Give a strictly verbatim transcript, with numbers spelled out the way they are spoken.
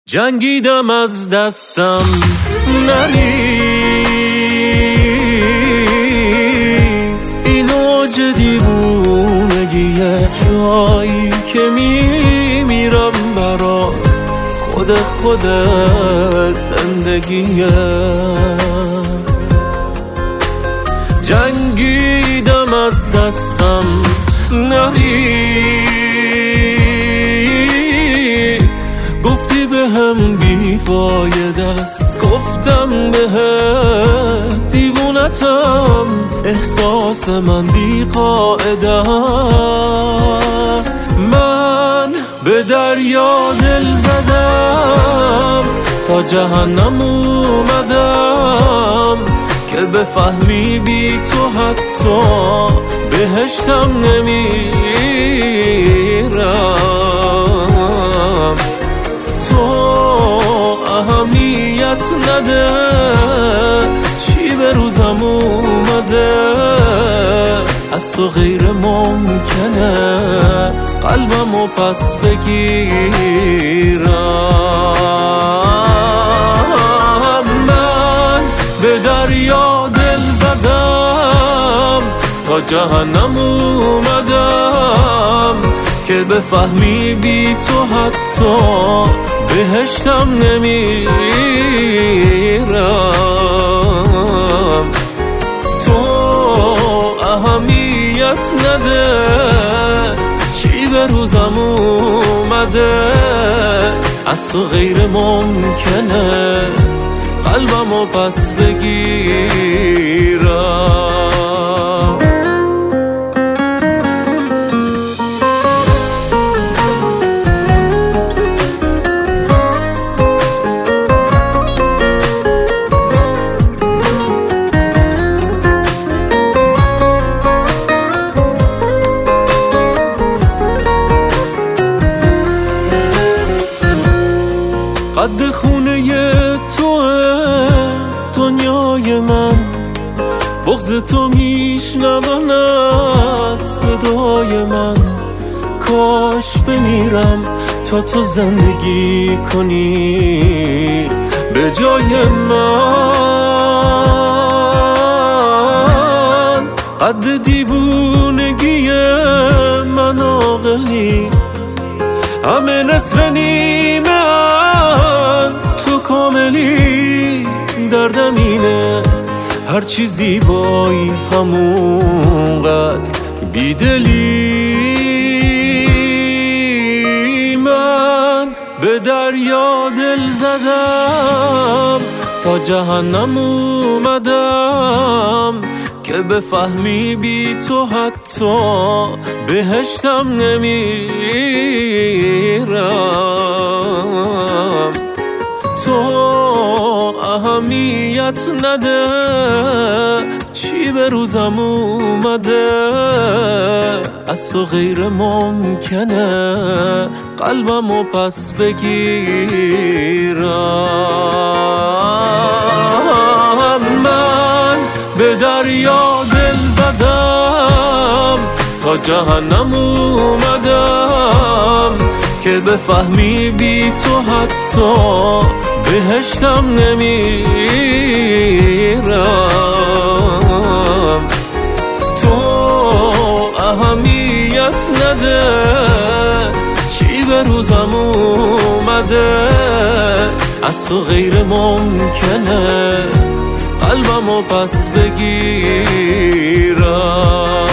جنگیدم از دستم نری، این اوج دیوونگیه، جایی که میمیرم برات، خود خود زندگیه. جنگیدم از دستم نری، گفتی به هم بیفایده است، گفتم بهت دیوونتم، احساس من بی قاعده است. من به دریا دل زدم، تا جهنم اومدم، که بفهمی بی تو حتی بهشتم نمیرم. تو اهمیت نده، چی به روزم اومده، از تو غیر ممکنه قلبمو پس بگیرم. من به دریا دل زدم، تا جهنم اومدم، که بفهمی بی تو حتی بهشتم نمیرم. تو اهمیت نده، چی به روزم اومده، از تو غیر ممکنه قلبمو پس بگیرم. قد خونه توه دنیای من، بغض تو میشنون از صدای من. کاش بمیرم تا تو زندگی کنی به جای من. قد دیوونگی من عاقلی، همه نصف نیمه تو کاملی. دردم اینه هر چی زیبایی همونقدر بیدلی. من به دریا دل زدم، تا جهنم اومدم، که بفهمی بی تو حتی بهشتم نمیرم. تو اهمیت نده، چی به روزم اومده، از تو غیر ممکنه قلبمو پس بگیرم. من به دریا دل زدم، تا جهنم اومدم، که بفهمی بی تو حتی بهشتم نمیرم. تو اهمیت نده، چی به روزم اومده، از تو غیر ممکنه قلبمو پس بگیرم.